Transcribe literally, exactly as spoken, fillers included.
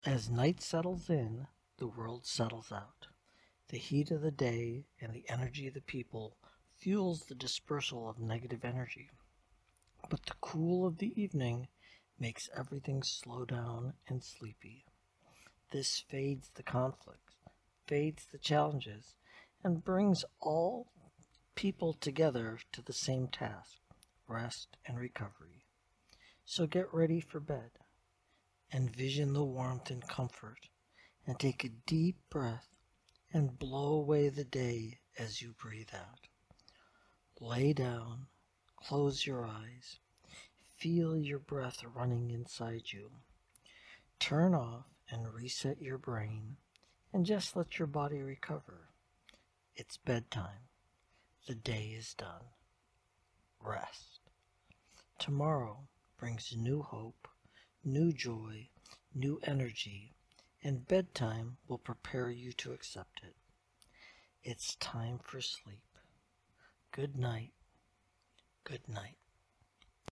As night settles in, the world settles out. The heat of the day and the energy of the people fuels the dispersal of negative energy. But the cool of the evening makes everything slow down and sleepy. This fades the conflicts, fades the challenges, and brings all people together to the same task, rest and recovery. So get ready for bed. Envision the warmth and comfort, and take a deep breath and blow away the day as you breathe out. Lay down, close your eyes, feel your breath running inside you. Turn off and reset your brain, and just let your body recover. It's bedtime. The day is done. Rest. Tomorrow brings new hope, new joy, new energy, and bedtime will prepare you to accept it. It's time for sleep. Good night. Good night.